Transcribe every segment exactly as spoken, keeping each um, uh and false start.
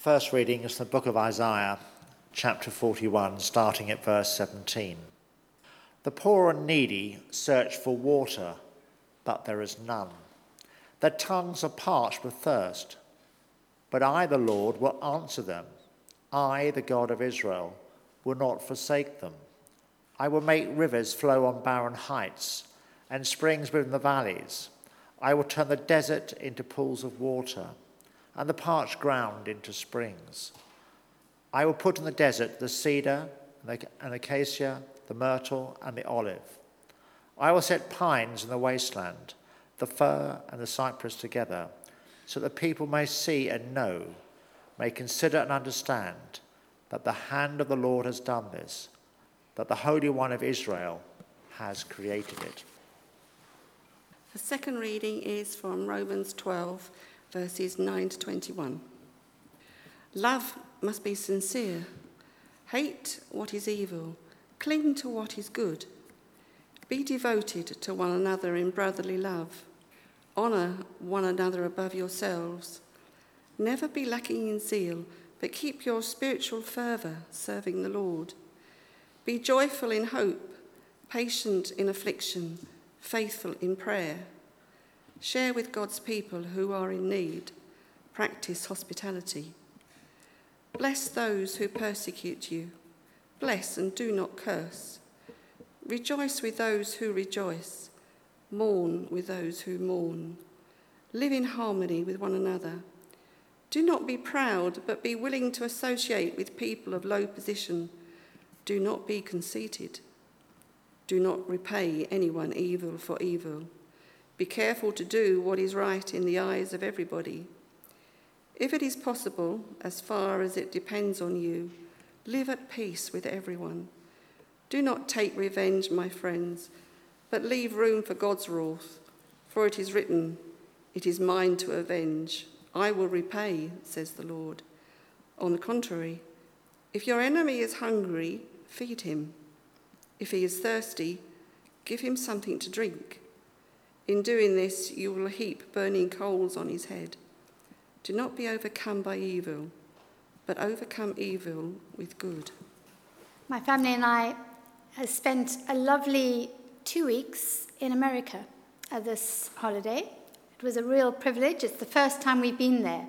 First reading is from the book of Isaiah, chapter forty-one, starting at verse seventeen. The poor and needy search for water, but there is none. Their tongues are parched with thirst. But I, the Lord, will answer them. I, the God of Israel, will not forsake them. I will make rivers flow on barren heights and springs within the valleys. I will turn the desert into pools of water and the parched ground into springs. I will put in the desert the cedar and acacia, the myrtle and the olive. I will set pines in the wasteland, the fir and the cypress together, so that people may see and know, may consider and understand that the hand of the Lord has done this, that the Holy One of Israel has created it. The second reading is from Romans twelve, verses nine to twenty-one. Love must be sincere. Hate what is evil. Cling to what is good. Be devoted to one another in brotherly love. Honour one another above yourselves. Never be lacking in zeal, but keep your spiritual fervour, serving the Lord. Be joyful in hope, patient in affliction, faithful in prayer. Share with God's people who are in need. Practice hospitality. Bless those who persecute you. Bless and do not curse. Rejoice with those who rejoice. Mourn with those who mourn. Live in harmony with one another. Do not be proud, but be willing to associate with people of low position. Do not be conceited. Do not repay anyone evil for evil. Be careful to do what is right in the eyes of everybody. If it is possible, as far as it depends on you, live at peace with everyone. Do not take revenge, my friends, but leave room for God's wrath. For it is written, "It is mine to avenge. I will repay," says the Lord. On the contrary, if your enemy is hungry, feed him. If he is thirsty, give him something to drink. In doing this, you will heap burning coals on his head. Do not be overcome by evil, but overcome evil with good. My family and I have spent a lovely two weeks in America at this holiday. It was a real privilege. It's the first time we've been there.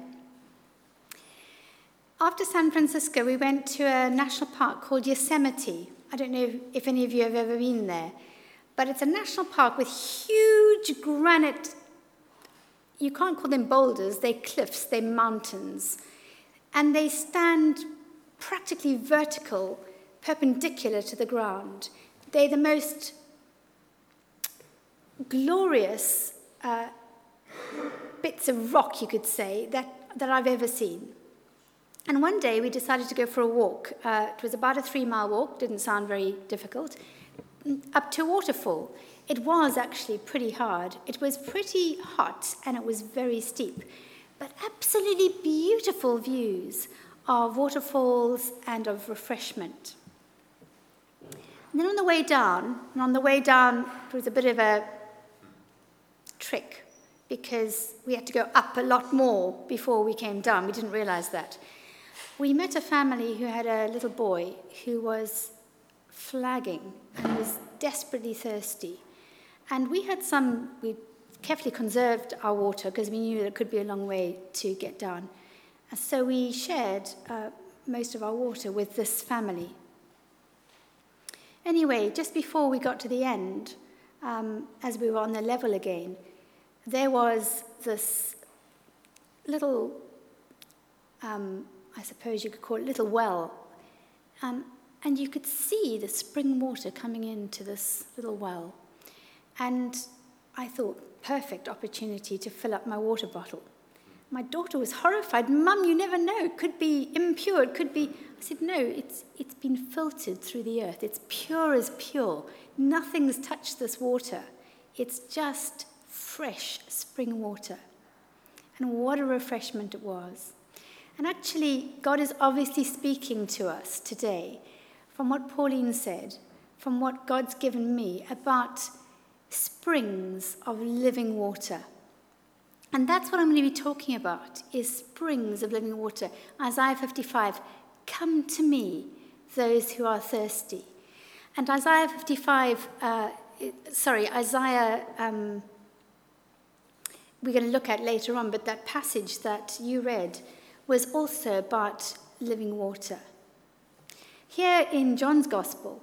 After San Francisco, we went to a national park called Yosemite. I don't know if any of you have ever been there, but it's a national park with huge granite, you can't call them boulders, they're cliffs, they're mountains, and they stand practically vertical, perpendicular to the ground. They're the most glorious uh, bits of rock, you could say, that, that I've ever seen. And one day we decided to go for a walk. Uh, it was about a three-mile walk, didn't sound very difficult, up to a waterfall. It was actually pretty hard. It was pretty hot and it was very steep, but absolutely beautiful views of waterfalls and of refreshment. And then on the way down, and on the way down, it was a bit of a trick because we had to go up a lot more before we came down. We didn't realize that. We met a family who had a little boy who was flagging and was desperately thirsty. And we had some, we carefully conserved our water because we knew that it could be a long way to get down. And so we shared uh, most of our water with this family. Anyway, just before we got to the end, um, as we were on the level again, there was this little, um, I suppose you could call it little well, um, and you could see the spring water coming into this little well. And I thought, perfect opportunity to fill up my water bottle. My daughter was horrified. Mum, you never know. It could be impure. It could be... I said, no, it's it's been filtered through the earth. It's pure as pure. Nothing's touched this water. It's just fresh spring water. And what a refreshment it was. And actually, God is obviously speaking to us today from what Pauline said, from what God's given me about springs of living water. And that's what I'm going to be talking about, is springs of living water. Isaiah fifty-five, come to me, those who are thirsty. And Isaiah fifty-five, uh, sorry, Isaiah, um, we're going to look at later on, but that passage that you read was also about living water. Here in John's Gospel,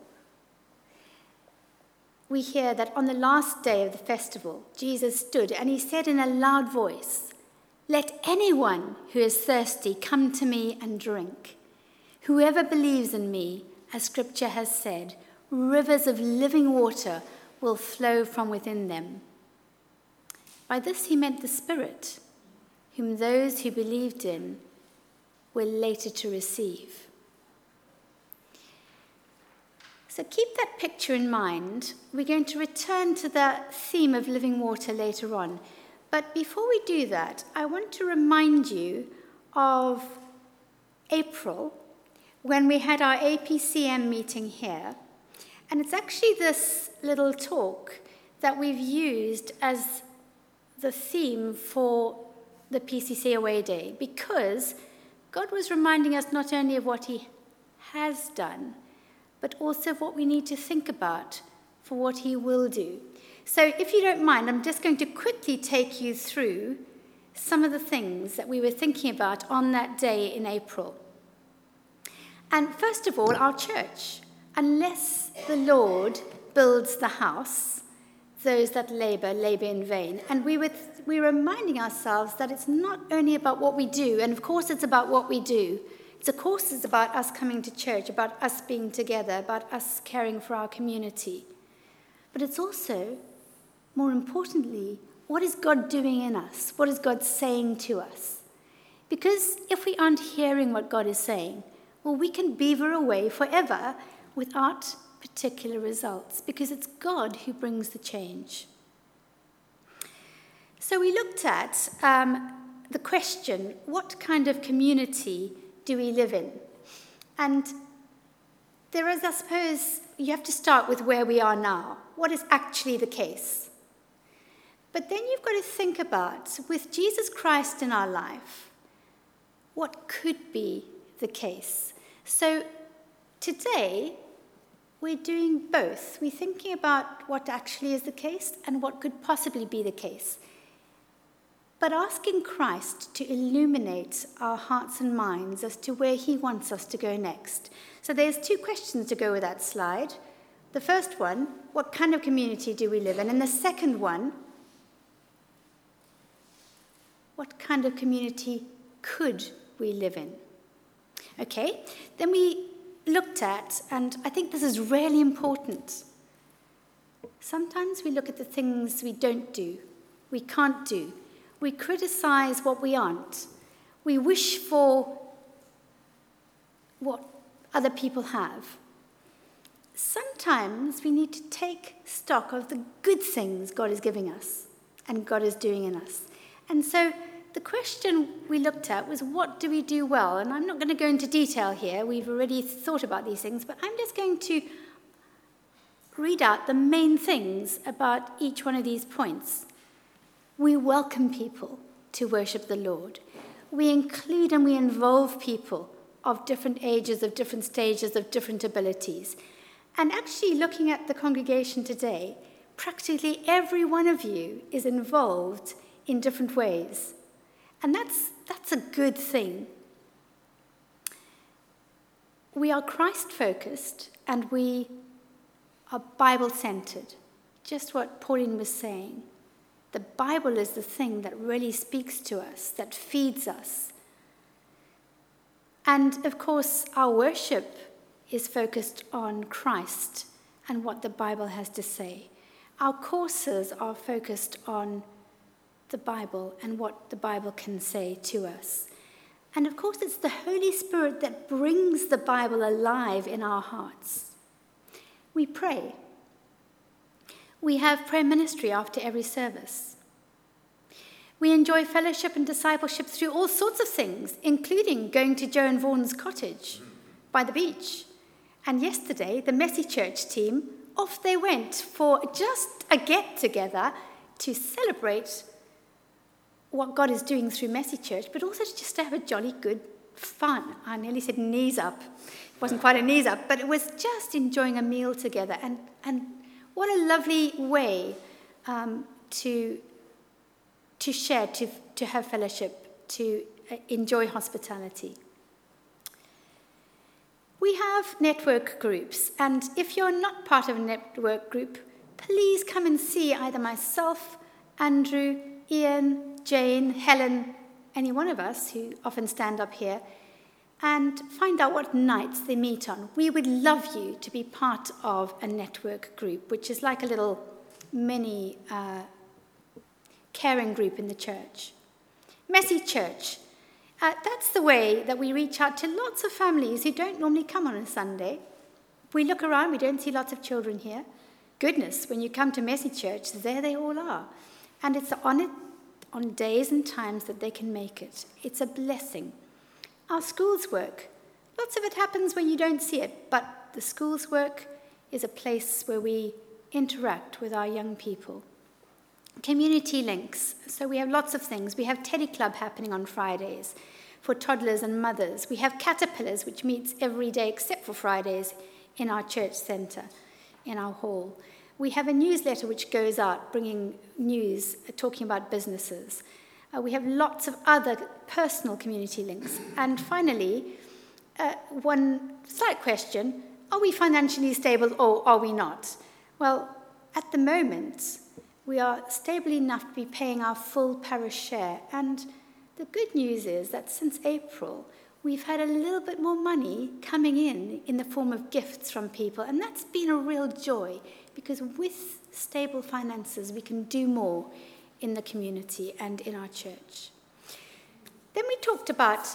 we hear that on the last day of the festival, Jesus stood and he said in a loud voice, "Let anyone who is thirsty come to me and drink. Whoever believes in me, as Scripture has said, rivers of living water will flow from within them." By this he meant the Spirit, whom those who believed in were later to receive. So keep that picture in mind. We're going to return to the theme of living water later on. But before we do that, I want to remind you of April, when we had our A P C M meeting here. And it's actually this little talk that we've used as the theme for the P C C Away Day, because God was reminding us not only of what he has done, but also of what we need to think about for what he will do. So if you don't mind, I'm just going to quickly take you through some of the things that we were thinking about on that day in April. And first of all, our church. Unless the Lord builds the house, those that labor, labor in vain. And we were, we're reminding ourselves that it's not only about what we do, and of course it's about what we do. It's, of course it's about us coming to church, about us being together, about us caring for our community. But it's also, more importantly, what is God doing in us? What is God saying to us? Because if we aren't hearing what God is saying, well, we can beaver away forever without particular results, because it's God who brings the change. So we looked at um, the question, what kind of community do we live in? And there is, I suppose, you have to start with where we are now. What is actually the case? But then you've got to think about, with Jesus Christ in our life, what could be the case? So today, we're doing both. We're thinking about what actually is the case and what could possibly be the case. But asking Christ to illuminate our hearts and minds as to where he wants us to go next. So there's two questions to go with that slide. The first one, what kind of community do we live in? And the second one, what kind of community could we live in? Okay, then we looked at, and I think this is really important. Sometimes we look at the things we don't do, we can't do. We criticize what we aren't. We wish for what other people have. Sometimes we need to take stock of the good things God is giving us and God is doing in us. And so the question we looked at was, what do we do well? And I'm not going to go into detail here. We've already thought about these things, but I'm just going to read out the main things about each one of these points. We welcome people to worship the Lord. We include and we involve people of different ages, of different stages, of different abilities. And actually, looking at the congregation today, practically every one of you is involved in different ways. And that's, that's a good thing. We are Christ-focused and we are Bible-centered. Just what Pauline was saying. The Bible is the thing that really speaks to us, that feeds us. And of course, our worship is focused on Christ and what the Bible has to say. Our courses are focused on the Bible and what the Bible can say to us. And of course, it's the Holy Spirit that brings the Bible alive in our hearts. We pray. We have prayer ministry after every service. We enjoy fellowship and discipleship through all sorts of things, including going to Joe and Vaughan's cottage by the beach. And yesterday, the Messy Church team, off they went for just a get-together to celebrate what God is doing through Messy Church, but also to just to have a jolly good fun. I nearly said knees up. It wasn't quite a knees up, but it was just enjoying a meal together. And, and what a lovely way um, to, to share, to, to have fellowship, to enjoy hospitality. We have network groups, and if you're not part of a network group, please come and see either myself, Andrew, Ian, Jane, Helen, any one of us who often stand up here, and find out what nights they meet on. We would love you to be part of a network group, which is like a little mini uh, caring group in the church. Messy Church. Uh, that's the way that we reach out to lots of families who don't normally come on a Sunday. We look around, we don't see lots of children here. Goodness, when you come to Messy Church, there they all are. And it's on it on days and times that they can make it. It's a blessing. Our schools work. Lots of it happens when you don't see it, but the schools work is a place where we interact with our young people. Community links. So we have lots of things. We have Teddy Club happening on Fridays for toddlers and mothers. We have Caterpillars, which meets every day except for Fridays in our church centre, in our hall. We have a newsletter which goes out bringing news, uh, talking about businesses. Uh, we have lots of other personal community links. And finally, uh, one slight question, are we financially stable or are we not? Well, at the moment, we are stable enough to be paying our full parish share. And the good news is that since April, we've had a little bit more money coming in in the form of gifts from people. And that's been a real joy, because with stable finances, we can do more in the community and in our church. Then we talked about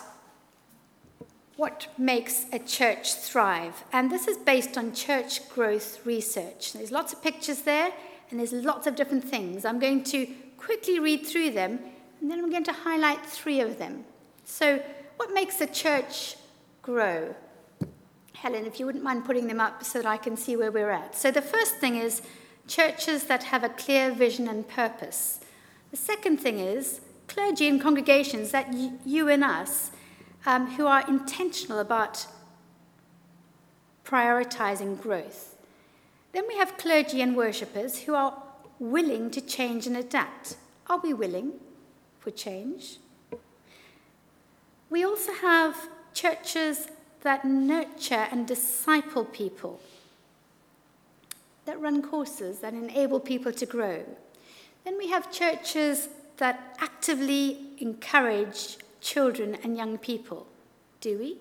what makes a church thrive. And this is based on church growth research. There's lots of pictures there, and there's lots of different things. I'm going to quickly read through them, and then I'm going to highlight three of them. So, what makes a church grow? Helen, if you wouldn't mind putting them up so that I can see where we're at. So the first thing is churches that have a clear vision and purpose. The second thing is clergy and congregations, that y- you and us, um, who are intentional about prioritizing growth. Then we have clergy and worshippers who are willing to change and adapt. Are we willing for change? We also have churches that nurture and disciple people, that run courses, that enable people to grow. Then we have churches that actively encourage children and young people. Do we?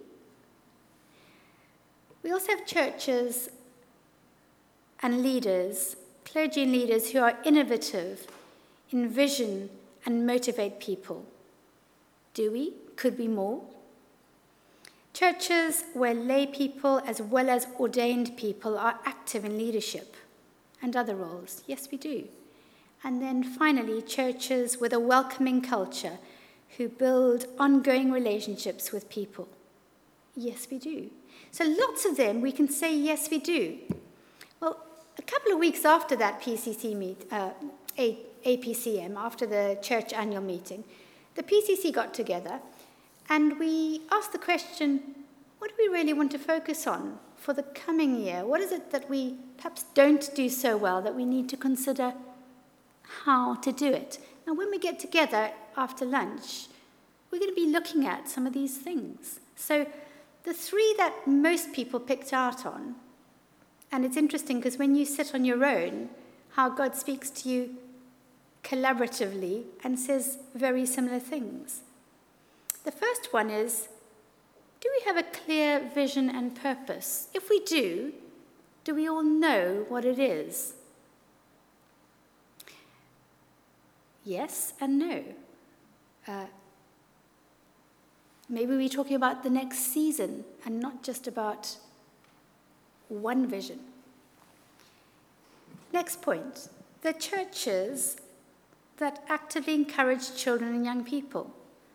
We also have churches and leaders, clergy and leaders who are innovative in vision and motivate people. Do we? Could we more? Churches where lay people as well as ordained people are active in leadership and other roles. Yes, we do. And then finally, churches with a welcoming culture who build ongoing relationships with people. Yes, we do. So lots of them we can say, yes, we do. Well, a couple of weeks after that P C C meet, uh, A- APCM, after the church annual meeting, the P C C got together and we asked the question, what do we really want to focus on for the coming year? What is it that we perhaps don't do so well that we need to consider how to do it? Now, when we get together after lunch, we're going to be looking at some of these things. So the three that most people picked out on, and it's interesting because when you sit on your own, how God speaks to you collaboratively and says very similar things. The first one is, do we have a clear vision and purpose? If we do, do we all know what it is? Yes and no. Uh, maybe we're talking about the next season and not just about one vision. Next point, the churches that actively encourage children and young people.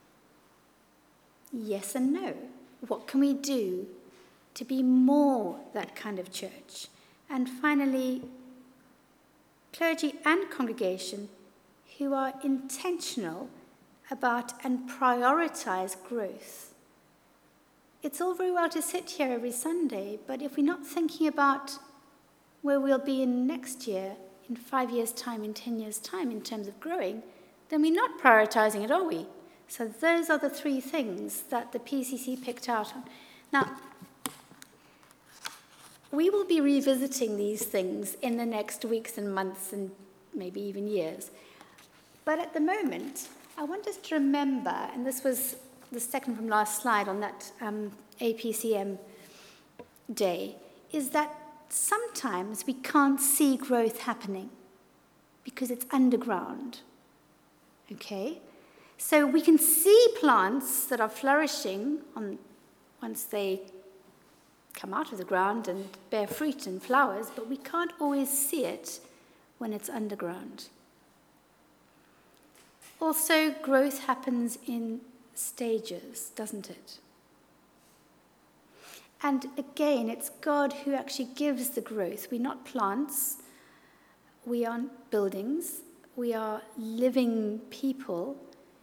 Yes and no. What can we do to be more that kind of church? And finally, clergy and congregation who are intentional about and prioritize growth. It's all very well to sit here every Sunday, but if we're not thinking about where we'll be in next year, in five years' time, in ten years' time, in terms of growing, then we're not prioritizing it, are we? So those are the three things that the P C C picked out on. Now, we will be revisiting these things in the next weeks and months and maybe even years. But at the moment, I want us to remember, and this was the second from last slide on that um, A P C M day, is that sometimes we can't see growth happening because it's underground. Okay? So we can see plants that are flourishing on, once they come out of the ground and bear fruit and flowers, but we can't always see it when it's underground. Also, growth happens in stages, doesn't it? And again, it's God who actually gives the growth. We're not plants. We aren't buildings. We are living people.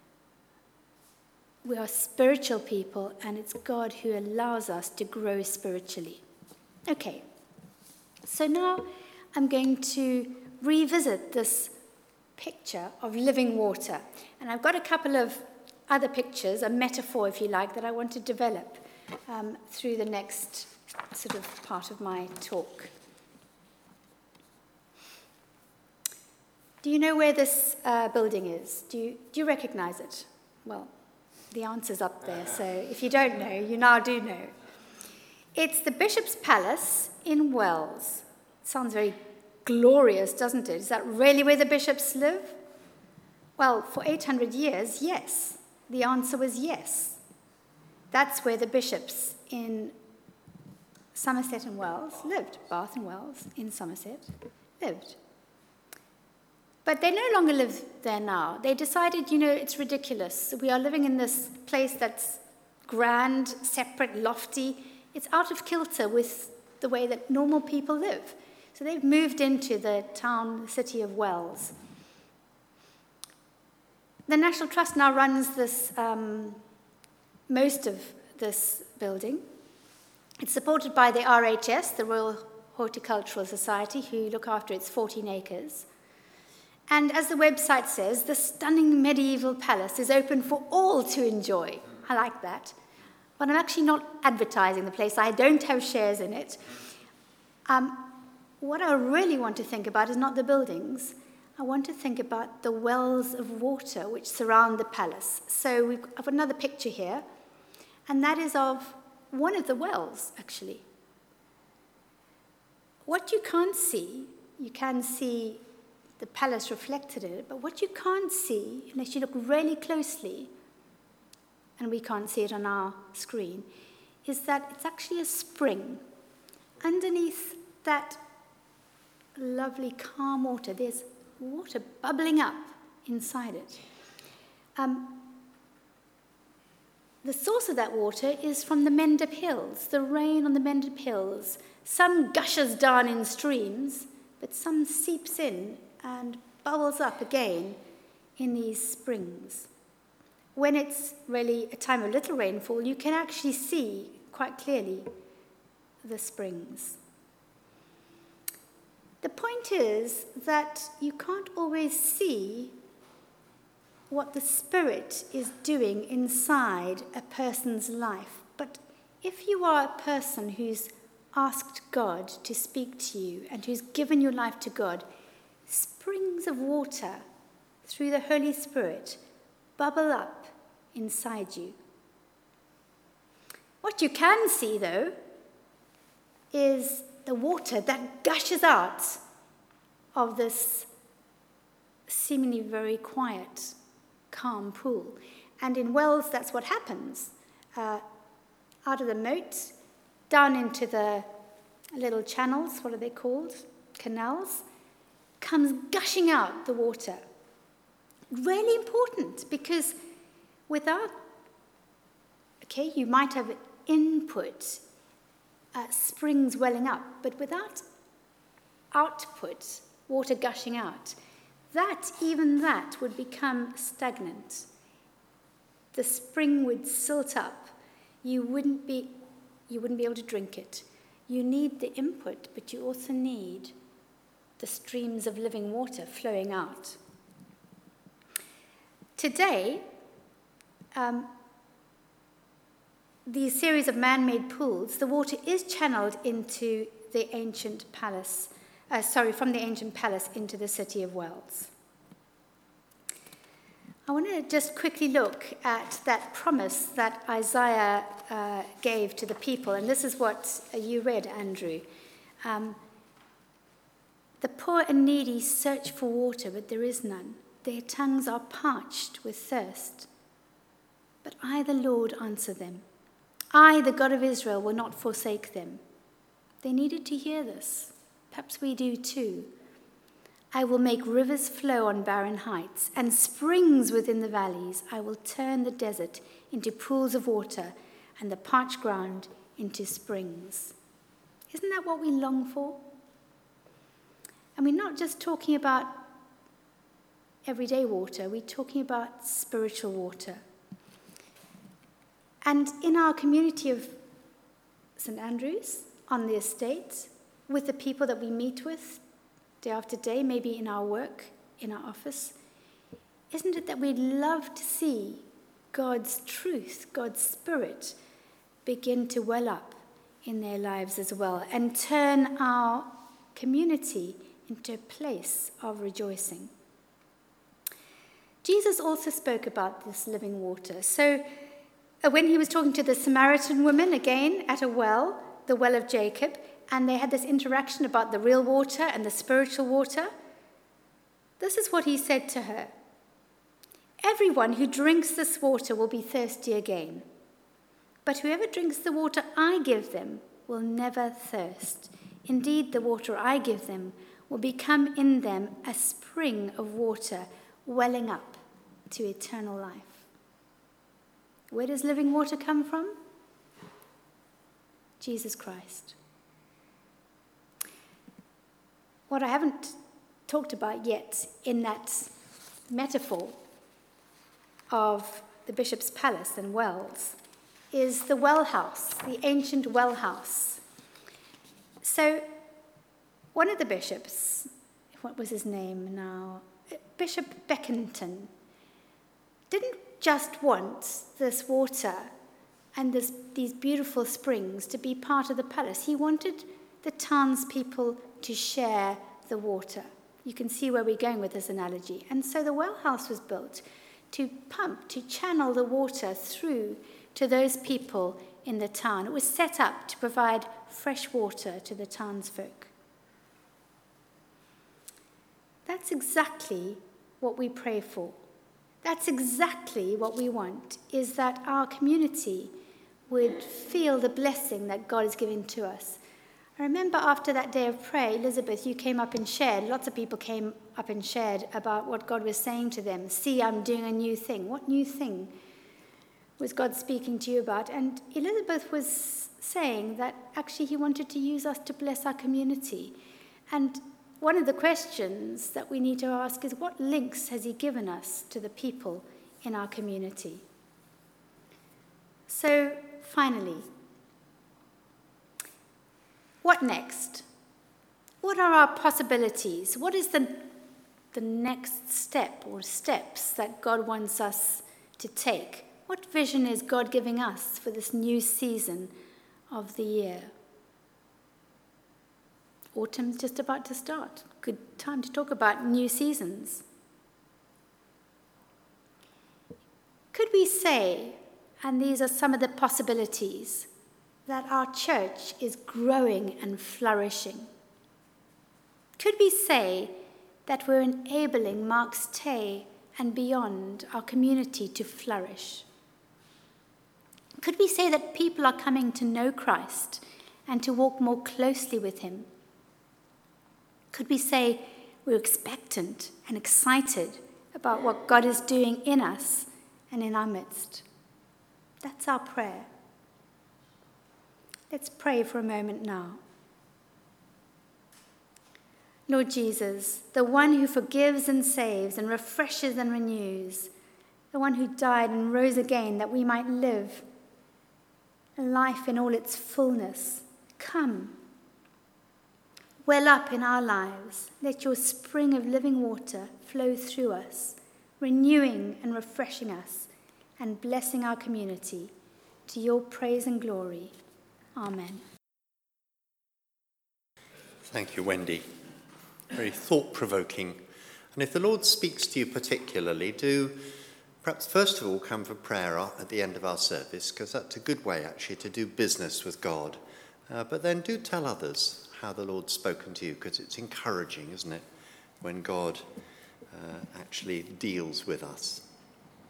We are spiritual people, and it's God who allows us to grow spiritually. Okay, so now I'm going to revisit this picture of living water. And I've got a couple of other pictures, a metaphor, if you like, that I want to develop um, through the next sort of part of my talk. Do you know where this uh, building is? Do you, do you recognize it? Well, the answer's up there, so if you don't know, you now do know. It's the Bishop's Palace in Wells. Sounds very glorious, doesn't it? Is that really where the bishops live? Well, for eight hundred years, yes. The answer was yes. That's where the bishops in Somerset and Wells lived. Bath and Wells in Somerset lived. But they no longer live there now. They decided, you know, it's ridiculous. We are living in this place that's grand, separate, lofty. It's out of kilter with the way that normal people live. So they've moved into the town, the city of Wells. The National Trust now runs this, um, most of this building. It's supported by the R H S, the Royal Horticultural Society, who look after its fourteen acres. And as the website says, the stunning medieval palace is open for all to enjoy. I like that. But I'm actually not advertising the place. I don't have shares in it. Um, what I really want to think about is not the buildings. I want to think about the wells of water which surround the palace. So we've I've got another picture here, and that is of one of the wells, actually. What you can't see, you can see the palace reflected in it, but what you can't see, unless you look really closely, and we can't see it on our screen, is that it's actually a spring. Underneath that lovely calm water, there's water bubbling up inside it. Um, the source of that water is from the Mendip Hills, the rain on the Mendip Hills. Some gushes down in streams, but some seeps in and bubbles up again in these springs. When it's really a time of little rainfall, you can actually see quite clearly the springs. The point is that you can't always see what the Spirit is doing inside a person's life. But if you are a person who's asked God to speak to you and who's given your life to God, springs of water through the Holy Spirit bubble up inside you. What you can see, though, is the water that gushes out of this seemingly very quiet, calm pool. And in Wells, that's what happens. Uh, out of the moat, down into the little channels, what are they called? Canals, comes gushing out the water. Really important, because without, okay, you might have input, uh, springs welling up, but without output, water gushing out, that, even that, would become stagnant. the spring would silt up. You wouldn't be, you wouldn't be able to drink it. You need the input, but you also need the streams of living water flowing out. Today, um, these series of man-made pools, the water is channeled into the ancient palace, uh, sorry, from the ancient palace into the city of Wells. I want to just quickly look at that promise that Isaiah uh, gave to the people, and this is what uh, you read, Andrew. Um, the poor and needy search for water, but there is none. Their tongues are parched with thirst. But I, the Lord, answer them. I, the God of Israel, will not forsake them. They needed to hear this. Perhaps we do too. I will make rivers flow on barren heights and springs within the valleys. I will turn the desert into pools of water and the parched ground into springs. Isn't that what we long for? And we're not just talking about everyday water, we're talking about spiritual water. And in our community of Saint Andrews, on the estate, with the people that we meet with day after day, maybe in our work, in our office, isn't it that we'd love to see God's truth, God's Spirit, begin to well up in their lives as well and turn our community into a place of rejoicing? Jesus also spoke about this living water. So uh, when he was talking to the Samaritan woman, again, at a well, the well of Jacob, and they had this interaction about the real water and the spiritual water, this is what he said to her. Everyone who drinks this water will be thirsty again. But whoever drinks the water I give them will never thirst. Indeed, the water I give them will become in them a spring of water welling up to eternal life. Where does living water come from? Jesus Christ. What I haven't talked about yet in that metaphor of the bishop's palace and wells is the well house, the ancient well house. So one of the bishops, what was his name now? Bishop Beckington, didn't just want this water and this, these beautiful springs to be part of the palace. He wanted the townspeople to share the water. You can see where we're going with this analogy. And so the well house was built to pump, to channel the water through to those people in the town. It was set up to provide fresh water to the townsfolk. That's exactly what we pray for. That's exactly what we want, is that our community would feel the blessing that God has given to us. I remember after that day of prayer, Elizabeth, you came up and shared, lots of people came up and shared about what God was saying to them. See, I'm doing a new thing. What new thing was God speaking to you about? And Elizabeth was saying that actually he wanted to use us to bless our community. And one of the questions that we need to ask is, what links has he given us to the people in our community? So, finally, what next? What are our possibilities? What is the, the next step or steps that God wants us to take? What vision is God giving us for this new season of the year? Autumn's just about to start. Good time to talk about new seasons. Could we say, and these are some of the possibilities, that our church is growing and flourishing? Could we say that we're enabling Mark's Tay and beyond our community to flourish? Could we say that people are coming to know Christ and to walk more closely with him? Could we say we're expectant and excited about what God is doing in us and in our midst? That's our prayer. Let's pray for a moment now. Lord Jesus, the one who forgives and saves and refreshes and renews, the one who died and rose again that we might live, a life in all its fullness. Come. Well up in our lives, let your spring of living water flow through us, renewing and refreshing us and blessing our community, to your praise and glory. Amen. Thank you, Wendy. Very thought-provoking. And if the Lord speaks to you particularly, do perhaps first of all come for prayer at the end of our service, because that's a good way actually to do business with God. Uh, but then do tell others how the Lord's spoken to you, because it's encouraging, isn't it, when God uh, actually deals with us.